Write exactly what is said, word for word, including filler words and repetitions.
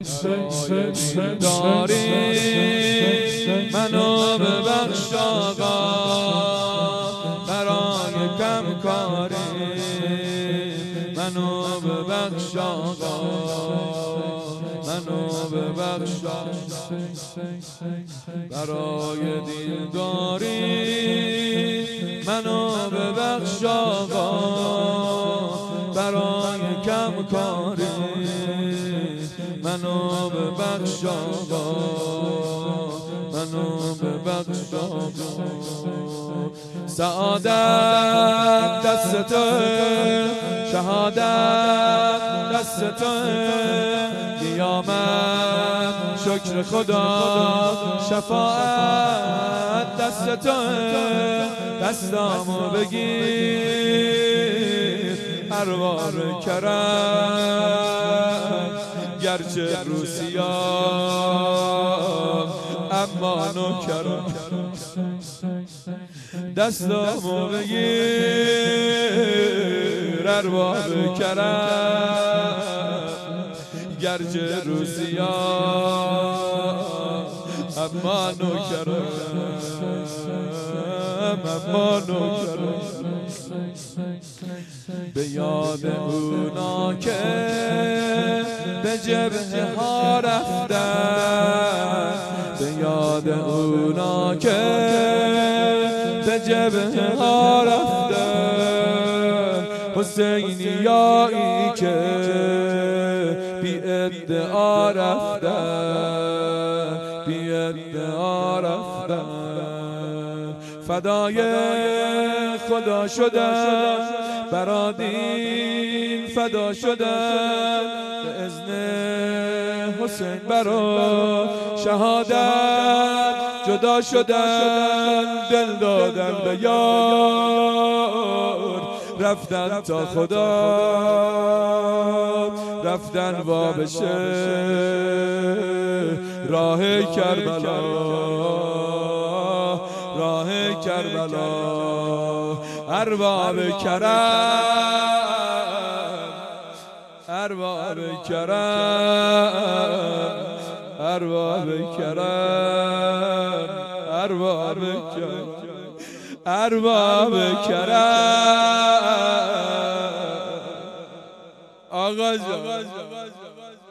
داری منو ببخش آقا برای کم کاری، منو ببخش آقا منو ببخش برای دیلداری، منو ببخش آقا برای کم کاری، منو ببخش آقا منو ببخش آقا. سعادت دست تو، شهادت دست تو، قیامت شکر خدا، شفاعت دست تو. دستامو بگیر ارواح کرم، گرچه روسیام اما نوکرم. دستامو بگیر ارواح کرم، گرچه روسیام اما نوکرم اما نوکرم. به یاد اونا که به جبهه ها رفتن، به یاد اونا که به جبهه ها رفتن، حسینیایی که بی ادعا رفتن، بی ادعا رفتن. فدای خدا شدن برا دین، فدا شدن به اذن حسین برا شهادت، جدا شدن دل دادن به یار، رفتن تا خدا رفتن وا بشه راه کربلا، راه کربلا. ارباب کرم، ارباب کرم، ارباب کرم، ارباب کرم، ارباب کرم. آقا جان